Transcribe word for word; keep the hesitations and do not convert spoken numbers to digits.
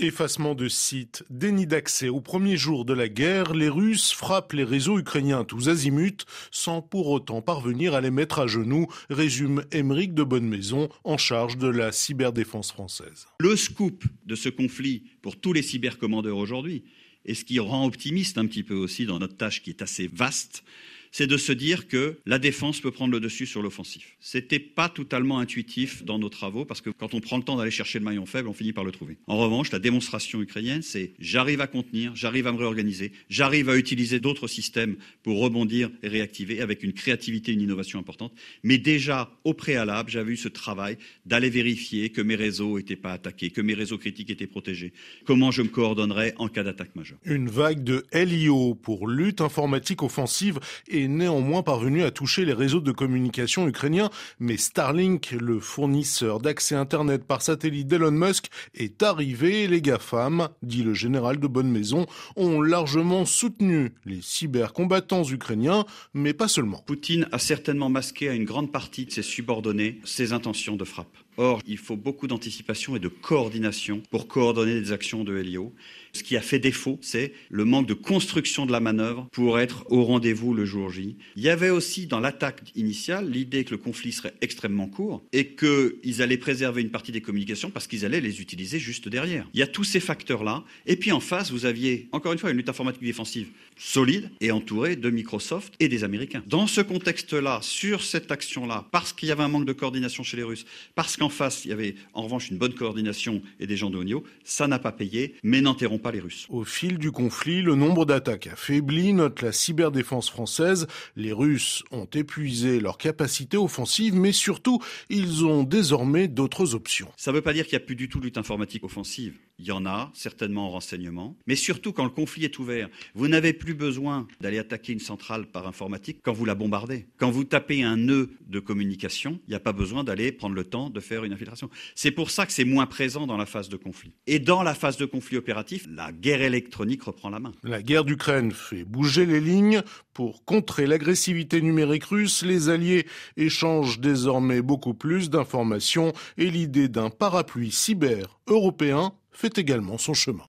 Effacement de sites, déni d'accès au premier jour de la guerre, les Russes frappent les réseaux ukrainiens tous azimuts sans pour autant parvenir à les mettre à genoux, résume Aymeric de Bonnemaison en charge de la cyberdéfense française. Le scoop de ce conflit pour tous les cybercommandeurs aujourd'hui, et ce qui rend optimiste un petit peu aussi dans notre tâche qui est assez vaste, c'est de se dire que la défense peut prendre le dessus sur l'offensif. C'était pas totalement intuitif dans nos travaux parce que quand on prend le temps d'aller chercher le maillon faible, on finit par le trouver. En revanche, la démonstration ukrainienne, c'est j'arrive à contenir, j'arrive à me réorganiser, j'arrive à utiliser d'autres systèmes pour rebondir et réactiver avec une créativité, une innovation importante. Mais déjà, au préalable, j'avais eu ce travail d'aller vérifier que mes réseaux n'étaient pas attaqués, que mes réseaux critiques étaient protégés. Comment je me coordonnerais en cas d'attaque majeure. Une vague de L I O pour lutte informatique offensive est néanmoins parvenu à toucher les réseaux de communication ukrainiens, mais Starlink, le fournisseur d'accès Internet par satellite d'Elon Musk, est arrivé et les GAFAM, dit le général de Bonnemaison, ont largement soutenu les cybercombattants ukrainiens, mais pas seulement. Poutine a certainement masqué à une grande partie de ses subordonnés ses intentions de frappe. Or, il faut beaucoup d'anticipation et de coordination pour coordonner des actions de L I O. Ce qui a fait défaut, c'est le manque de construction de la manœuvre pour être au rendez-vous le jour J. Il y avait aussi dans l'attaque initiale l'idée que le conflit serait extrêmement court et qu'ils allaient préserver une partie des communications parce qu'ils allaient les utiliser juste derrière. Il y a tous ces facteurs-là. Et puis en face, vous aviez encore une fois une lutte informatique défensive solide et entourée de Microsoft et des Américains. Dans ce contexte-là, sur cette action-là, parce qu'il y avait un manque de coordination chez les Russes, parce qu'en face, il y avait en revanche une bonne coordination et des gens de haut niveau, ça n'a pas payé, mais n'enterrons pas les Russes. Au fil du conflit, le nombre d'attaques a faibli, note la cyberdéfense française. Les Russes ont épuisé leur capacité offensive, mais surtout, ils ont désormais d'autres options. Ça ne veut pas dire qu'il n'y a plus du tout de lutte informatique offensive. Il y en a, certainement en renseignement. Mais surtout, quand le conflit est ouvert, vous n'avez plus besoin d'aller attaquer une centrale par informatique quand vous la bombardez. Quand vous tapez un nœud de communication, il n'y a pas besoin d'aller prendre le temps de faire une infiltration. C'est pour ça que c'est moins présent dans la phase de conflit. Et dans la phase de conflit opératif, la guerre électronique reprend la main. La guerre d'Ukraine fait bouger les lignes. Pour contrer l'agressivité numérique russe, les alliés échangent désormais beaucoup plus d'informations et l'idée d'un parapluie cyber européen fait également son chemin.